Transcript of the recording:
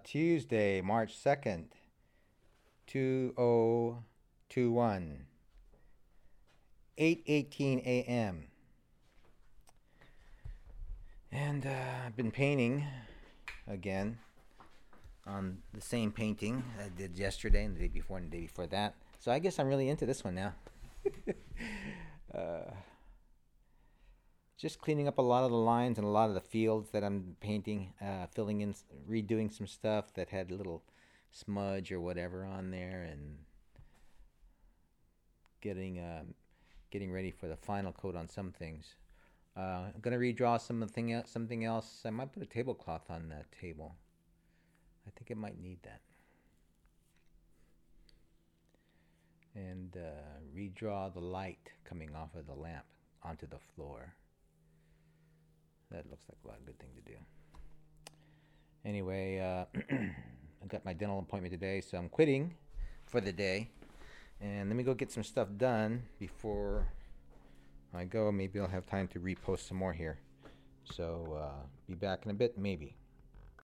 Tuesday, March 2nd, 2021, 8:18 a.m. And I've been painting again on the same painting I did yesterday and the day before and the day before that. So I guess I'm really into this one now. uh, just cleaning up a lot of the lines and a lot of the fields that I'm painting, filling in, redoing some stuff that had a little smudge or whatever on there, and getting ready for the final coat on some things. I'm gonna redraw something else. I might put a tablecloth on that table. I think it might need that. And redraw the light coming off of the lamp onto the floor. That looks like a good thing to do. Anyway, I got my dental appointment today, so I'm quitting for the day. And let me go get some stuff done before I go. Maybe I'll have time to repost some more here. So be back in a bit, maybe.